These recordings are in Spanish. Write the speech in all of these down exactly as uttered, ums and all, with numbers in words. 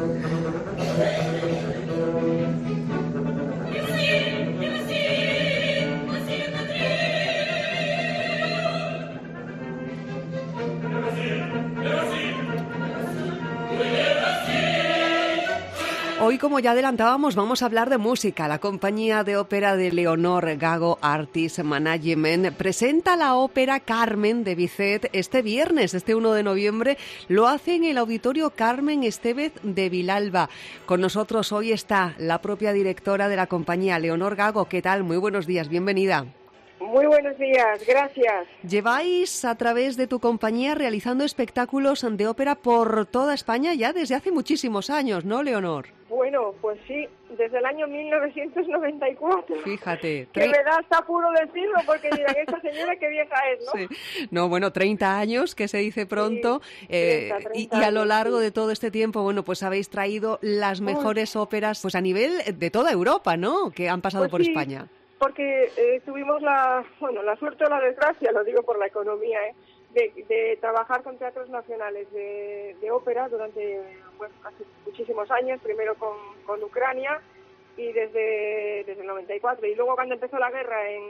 Hoy, como ya adelantábamos, vamos a hablar de música. La compañía de ópera de Leonor Gago Artist Management presenta la ópera Carmen de Bizet este viernes, este uno de noviembre. Lo hace en el Auditorio Carmen Estévez de Vilalba. Con nosotros hoy está la propia directora de la compañía, Leonor Gago. ¿Qué tal? Muy buenos días, bienvenida. Muy buenos días, gracias. Lleváis a través de tu compañía realizando espectáculos de ópera por toda España ya desde hace muchísimos años, ¿no, Leonor? Bueno, pues sí, desde el año mil novecientos noventa y cuatro. Fíjate. Que me da hasta apuro decirlo porque dirán, esta señora qué vieja es, ¿no? Sí. No, bueno, treinta años, que se dice pronto, sí, eh, treinta, treinta y, y a lo largo años, sí. de todo este tiempo, bueno, pues habéis traído las mejores Uy. óperas pues a nivel de toda Europa, ¿no?, que han pasado pues por sí. España. Porque eh, tuvimos la, bueno, la suerte o la desgracia, lo digo por la economía, ¿eh? de, de trabajar con teatros nacionales de, de ópera durante bueno, hace muchísimos años, primero con, con Ucrania y desde, desde el noventa y cuatro. Y luego cuando empezó la guerra en,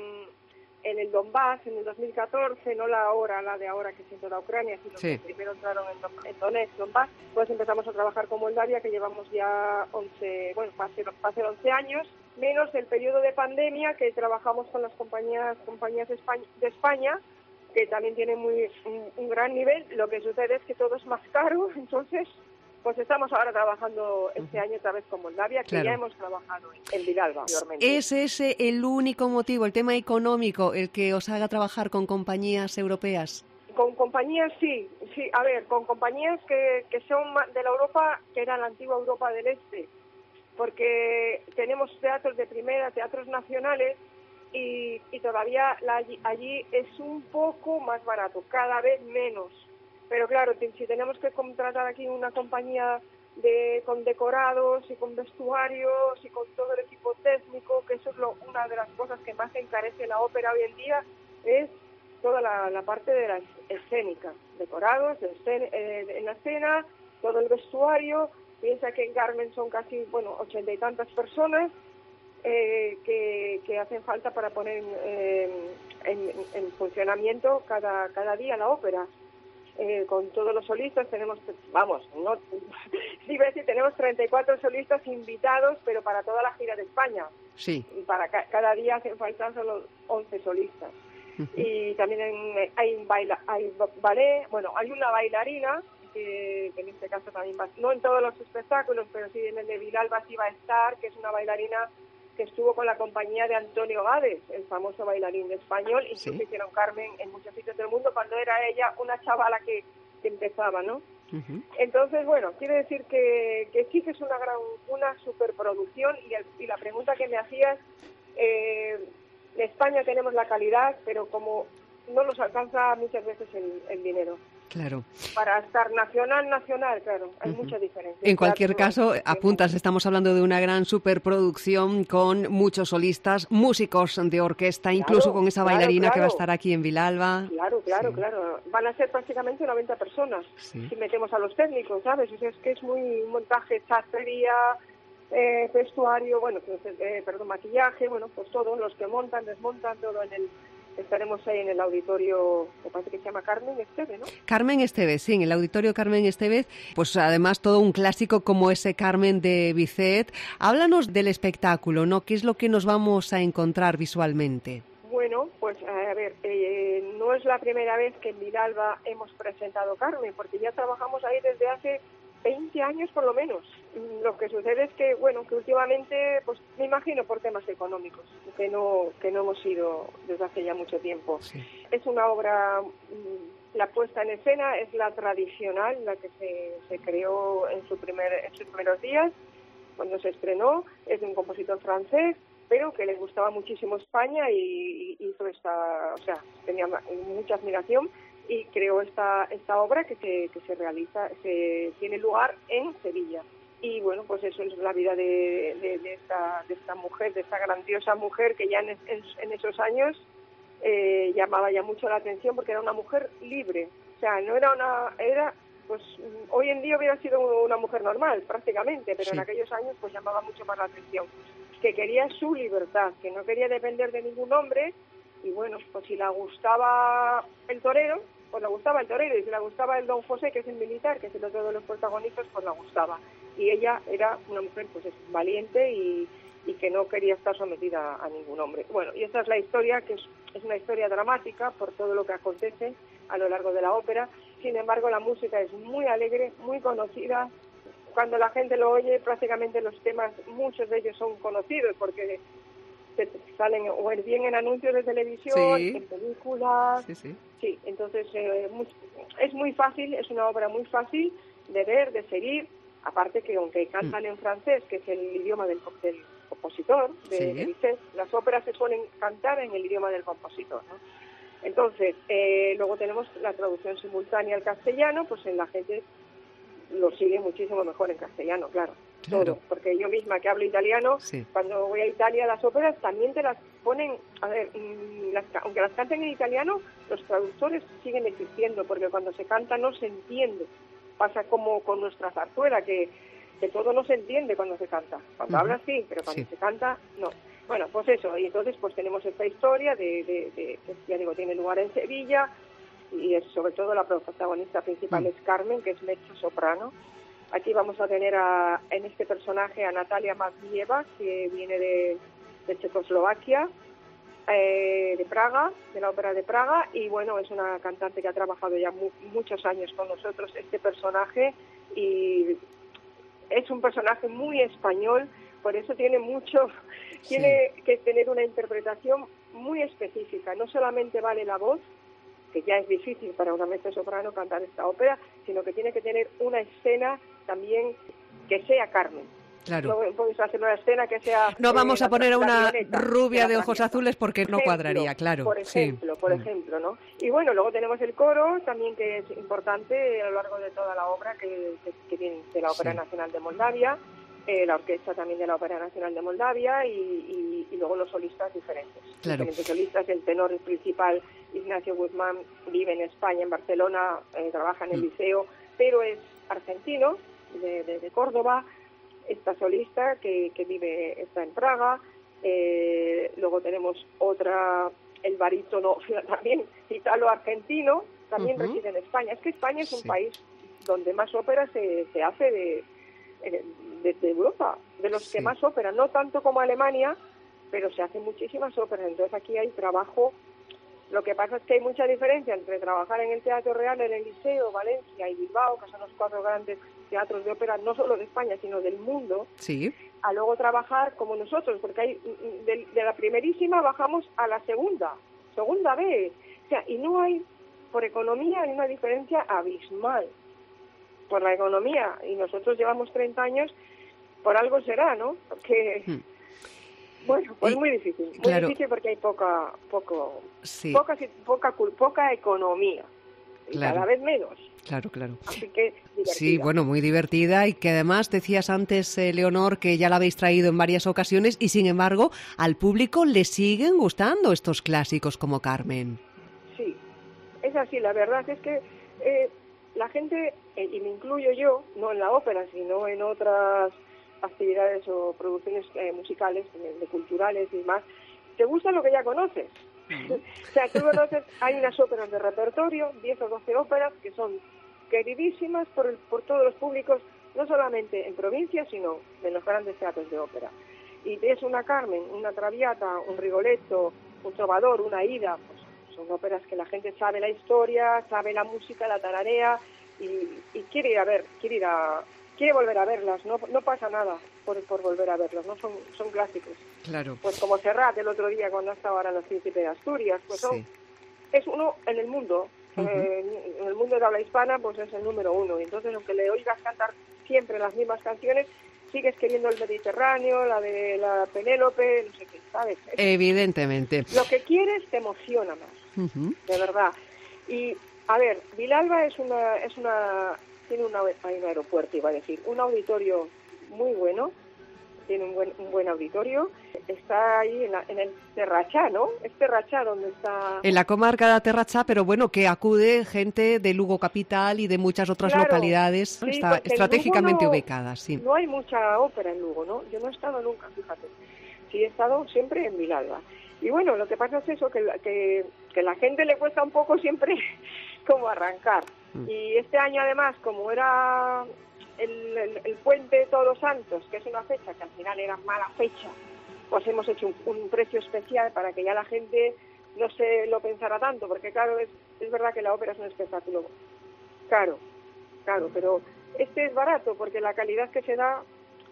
en el Donbass, en el dos mil catorce, no la ahora, la de ahora que es en toda Ucrania, sino sí. que primero entraron en, en Donetsk, Donbass, pues empezamos a trabajar con Moldavia, que llevamos ya once, bueno, va a ser, va a ser once años, menos el periodo de pandemia que trabajamos con las compañías compañías de España, de España que también tienen muy un, un gran nivel. Lo que sucede es que todo es más caro, entonces pues estamos ahora trabajando este uh-huh. año otra vez con Moldavia, que claro. ya hemos trabajado en Vilalba anteriormente. ¿Es ese el único motivo, el tema económico, el que os haga trabajar con compañías europeas? Con compañías sí, sí, a ver, con compañías que, que son de la Europa, que era la antigua Europa del Este, porque tenemos teatros de primera, teatros nacionales, y, y todavía la, allí es un poco más barato, cada vez menos. Pero claro, si tenemos que contratar aquí una compañía de con decorados y con vestuarios y con todo el equipo técnico, que eso es lo, una de las cosas que más encarece la ópera hoy en día, es toda la, la parte de la escénica, decorados de escena, eh, en la escena, todo el vestuario. Piensa que en Carmen son casi, bueno, ochenta y tantas personas eh, que, que hacen falta para poner eh, en, en funcionamiento cada, cada día la ópera. Eh, con todos los solistas tenemos, vamos, no, iba a decir, tenemos treinta y cuatro solistas invitados, pero para toda la gira de España. Sí. Y para ca- cada día hacen falta solo once solistas. Uh-huh. Y también en, hay, un baila, hay ballet, bueno, hay una bailarina, que, que en este caso también va, no en todos los espectáculos, pero sí en el de Vilalba sí va a estar, que es una bailarina que estuvo con la compañía de Antonio Gades, el famoso bailarín español, y ¿sí? que hicieron Carmen en muchos sitios del mundo cuando era ella una chavala que, que empezaba, ¿no? Uh-huh. Entonces, bueno, quiere decir que, que sí que es una gran, una superproducción, y, el, y la pregunta que me hacías, eh, en España tenemos la calidad, pero como no nos alcanza muchas veces el, el dinero. Claro. Para estar nacional, nacional, claro, hay uh-huh. mucha diferencia. En cualquier caso, apuntas, estamos hablando de una gran superproducción con muchos solistas, músicos de orquesta, claro, incluso con esa bailarina claro, claro. que va a estar aquí en Vilalba. Claro, claro, sí. claro. Van a ser prácticamente noventa personas, sí. si metemos a los técnicos, ¿sabes? O sea, es que es muy montaje, sastrería, eh, vestuario, bueno, pues, eh, perdón, maquillaje, bueno, pues todos los que montan, desmontan, todo en el... Estaremos ahí en el auditorio, me parece que se llama Carmen Estévez, ¿no? Carmen Estévez, sí, en el auditorio Carmen Estévez, pues además todo un clásico como ese Carmen de Bizet. Háblanos del espectáculo, ¿no? ¿Qué es lo que nos vamos a encontrar visualmente? Bueno, pues a ver, eh, no es la primera vez que en Vilalba hemos presentado Carmen, porque ya trabajamos ahí desde hace veinte años por lo menos. Lo que sucede es que, bueno, que últimamente, pues me imagino por temas económicos, que no que no hemos ido desde hace ya mucho tiempo. Sí. Es una obra, la puesta en escena es la tradicional, la que se, se creó en, su primer, en sus primeros días, cuando se estrenó. Es de un compositor francés, pero que le gustaba muchísimo España y, y hizo esta, o sea, tenía mucha admiración y creó esta esta obra que se que se realiza, se tiene lugar en Sevilla. Y bueno, pues eso es la vida de, de, de esta de esta mujer, de esta grandiosa mujer que ya en, en, en esos años eh, llamaba ya mucho la atención porque era una mujer libre, o sea, no era una era pues hoy en día hubiera sido una mujer normal, prácticamente, pero sí. en aquellos años pues llamaba mucho más la atención. Que quería su libertad, que no quería depender de ningún hombre, y bueno, pues si le gustaba el torero, pues le gustaba el torero, y si le gustaba el don José, que es el militar, que es el otro de los protagonistas, pues le gustaba. Y ella era una mujer pues es valiente y, y que no quería estar sometida a ningún hombre. Bueno, y esta es la historia, que es, es una historia dramática por todo lo que acontece a lo largo de la ópera. Sin embargo, la música es muy alegre, muy conocida. Cuando la gente lo oye, prácticamente los temas, muchos de ellos son conocidos, porque salen o bien en anuncios de televisión, sí. en películas. Sí, sí. Sí, entonces eh, muy, es muy fácil, es una obra muy fácil de ver, de seguir, aparte que aunque cantan mm. en francés, que es el idioma del, del compositor, de, sí. de Bizet, las óperas se suelen cantar en el idioma del compositor, ¿no? Entonces, eh, luego tenemos la traducción simultánea al castellano, pues en la gente lo sigue muchísimo mejor en castellano, claro. Claro. Todo, porque yo misma que hablo italiano, sí. cuando voy a Italia las óperas también te las ponen, a ver, las, aunque las canten en italiano, los traductores siguen existiendo, porque cuando se canta no se entiende. Pasa como con nuestra zarzuela, que, que todo no se entiende cuando se canta. Cuando uh-huh. habla sí, pero cuando sí. se canta no. Bueno, pues eso, y entonces pues tenemos esta historia de, de, de, de ya digo, tiene lugar en Sevilla, y es sobre todo la protagonista principal uh-huh. es Carmen, que es mezzo soprano. Aquí vamos a tener a, en este personaje a Natalia Matvieva, que viene de, de Checoslovaquia, eh, de Praga, de la ópera de Praga, y bueno, es una cantante que ha trabajado ya mu- muchos años con nosotros, este personaje, y es un personaje muy español, por eso tiene mucho, sí. tiene que tener una interpretación muy específica, no solamente vale la voz, que ya es difícil para una mezzosoprano cantar esta ópera, sino que tiene que tener una escena también que sea Carmen. Claro. No puedes hacer una escena que sea... No vamos eh, a poner a una Violeta, rubia de ojos Traviata. azules porque no ejemplo, cuadraría, claro. Por ejemplo, sí. por ejemplo, ¿no? Y bueno, luego tenemos el coro, también que es importante a lo largo de toda la obra, que, que, que viene de la Ópera sí. Nacional de Moldavia, eh, la orquesta también de la Ópera Nacional de Moldavia, y, y, y luego los solistas diferentes. Claro. Diferentes solistas, el tenor principal, Ignacio Guzmán, vive en España, en Barcelona, eh, trabaja en el mm. liceo, pero es argentino, de, de, de Córdoba. Esta solista que, que vive, está en Praga. Eh, luego tenemos otra, el barítono también italo-argentino, también uh-huh. reside en España. Es que España es un sí. país donde más ópera se, se hace de, de, de Europa, de los sí. que más ópera, no tanto como Alemania, pero se hacen muchísimas óperas. Entonces aquí hay trabajo. Lo que pasa es que hay mucha diferencia entre trabajar en el Teatro Real, en el Liceo, Valencia y Bilbao, que son los cuatro grandes teatros de ópera, no solo de España, sino del mundo, sí. a luego trabajar como nosotros, porque hay de, de la primerísima bajamos a la segunda, segunda vez. O sea, y no hay, por economía, hay una diferencia abismal. Por la economía, y nosotros llevamos treinta años, por algo será, ¿no? Porque... Hmm. Bueno, pues y, muy difícil, muy claro, difícil porque hay poca, poco, sí. poca, poca, poca economía y claro. cada vez menos. Claro, claro. Así que divertida. Sí, bueno, muy divertida y que además decías antes, eh, Leonor, que ya la habéis traído en varias ocasiones y sin embargo al público le siguen gustando estos clásicos como Carmen. Sí, es así, la verdad es que eh, la gente, eh, y me incluyo yo, no en la ópera, sino en otras actividades o producciones eh, musicales, de, de culturales y más, te gusta lo que ya conoces. Uh-huh. O sea, tú conoces, hay unas óperas de repertorio, diez o doce óperas, que son queridísimas por, el, por todos los públicos, no solamente en provincias, sino en los grandes teatros de ópera. Y es una Carmen, una Traviata, un Rigoletto, un Trovador, una Aida, pues son óperas que la gente sabe la historia, sabe la música, la tararea, y, y quiere ir a ver, quiere ir a... quiere volver a verlas, no no pasa nada por, por volver a verlas, no son son clásicos. Claro. Pues como Serrat el otro día cuando estaba ahora en los Príncipes de Asturias, pues son, sí. es uno en el mundo, uh-huh. eh, en el mundo de habla hispana, pues es el número uno. Y entonces aunque le oigas cantar siempre las mismas canciones, sigues queriendo el Mediterráneo, la de la Penélope, no sé qué, ¿sabes? Es, evidentemente. Lo que quieres te emociona más, uh-huh. de verdad. Y a ver, Vilalba es una es una tiene una, hay un aeropuerto, iba a decir, un auditorio muy bueno, tiene un buen, un buen auditorio. Está ahí en, la, en el Terrachá, ¿no? Es Terrachá donde está... En la comarca de Terrachá, pero bueno, que acude gente de Lugo capital y de muchas otras Claro, localidades. sí, Está estratégicamente no, ubicada, sí. No hay mucha ópera en Lugo, ¿no? Yo no he estado nunca, fíjate. Sí he estado siempre en Vilalba. Y bueno, lo que pasa es eso, que, que, que la gente le cuesta un poco siempre como arrancar. Mm. Y este año además, como era el, el, el puente de Todos los Santos, que es una fecha que al final era mala fecha, pues hemos hecho un, un precio especial para que ya la gente no se lo pensara tanto, porque claro, es, es verdad que la ópera es un espectáculo caro, caro, pero este es barato porque la calidad que se da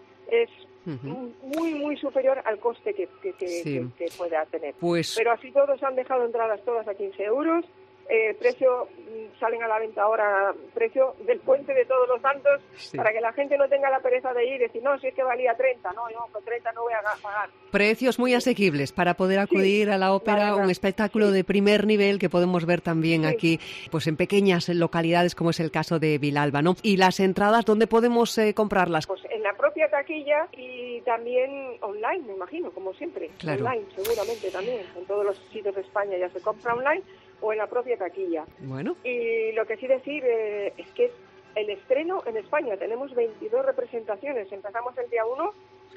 es uh-huh. muy, muy superior al coste que, que, que, sí. que, que pueda tener. Pues... Pero así todos han dejado entradas todas a quince euros. Eh, precio, salen a la venta ahora, precio del puente de Todos los Santos, sí. para que la gente no tenga la pereza de ir y decir, no, si es que valía treinta, no, yo con treinta no voy a pagar. Precios muy asequibles para poder acudir sí, a la ópera, la un espectáculo sí. de primer nivel que podemos ver también sí. aquí, pues en pequeñas localidades como es el caso de Vilalba, ¿no? Y las entradas, ¿dónde podemos eh, comprarlas? Pues en la propia taquilla y también online, me imagino, como siempre, claro. online seguramente también, en todos los sitios de España ya se compra online, o en la propia taquilla. Bueno. Y lo que sí decir eh, es que el estreno en España, tenemos veintidós representaciones, empezamos el día uno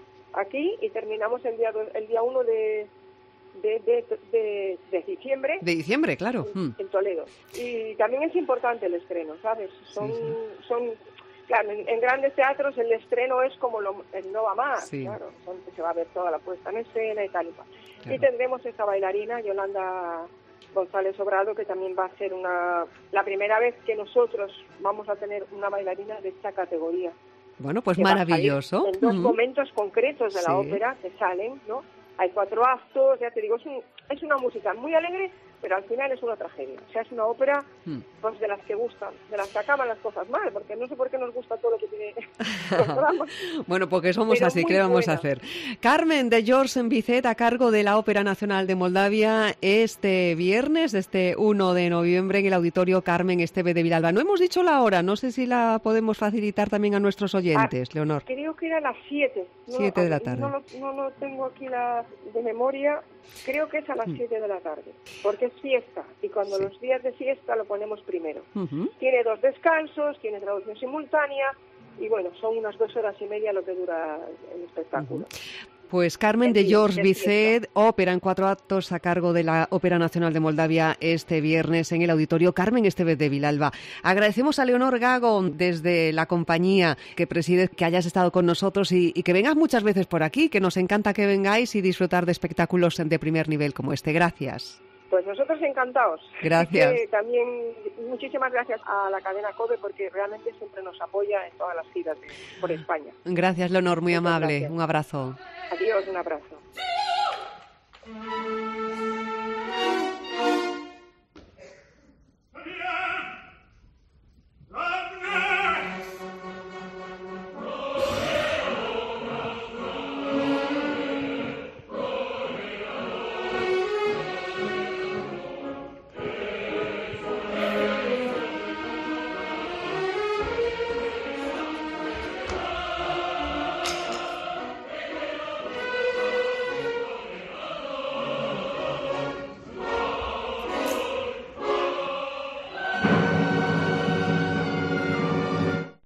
aquí y terminamos el día el día uno de, de, de, de, de diciembre. De diciembre, claro. En, en Toledo. Y también es importante el estreno, ¿sabes? Son, sí, sí. son claro, en, en grandes teatros el estreno es como lo, el no va más, sí. claro, son, se va a ver toda la puesta en escena y tal y tal. Claro. Y tendremos esta bailarina, Yolanda González Obrado, que también va a ser una la primera vez que nosotros vamos a tener una bailarina de esta categoría. Bueno, pues maravilloso. En dos uh-huh. momentos concretos de la sí. ópera que salen, ¿no? Hay cuatro actos, ya te digo, es, un, es una música muy alegre, pero al final es una tragedia. O sea, es una ópera hmm. pues de las que gustan, de las que acaban las cosas mal, porque no sé por qué nos gusta todo lo que tiene los dramas. Bueno, porque somos pero así, ¿qué vamos a hacer? Carmen de George Bizet, a cargo de la Ópera Nacional de Moldavia, este viernes, este uno de noviembre, en el Auditorio Carmen Esteve de Vilalba. No hemos dicho la hora, no sé si la podemos facilitar también a nuestros oyentes, ah, Leonor. Creo que era a las siete. siete de la tarde. No lo, no lo tengo aquí la, de memoria. Creo que es a las siete de la tarde, porque es fiesta, y cuando sí. los días de fiesta lo ponemos primero. Uh-huh. Tiene dos descansos, tiene traducción simultánea, y bueno, son unas dos horas y media lo que dura el espectáculo. Uh-huh. Pues Carmen de George Bizet, ópera en cuatro actos a cargo de la Ópera Nacional de Moldavia este viernes en el Auditorio Carmen Esteve de Vilalba. Agradecemos a Leonor Gago desde la compañía que preside que hayas estado con nosotros y, y que vengas muchas veces por aquí, que nos encanta que vengáis y disfrutar de espectáculos de primer nivel como este. Gracias. Pues nosotros encantados. Gracias. Que también muchísimas gracias a la cadena COPE porque realmente siempre nos apoya en todas las giras de, por España. Gracias, Leonor, muy Muchas amable. Gracias. Un abrazo. Adiós, un abrazo.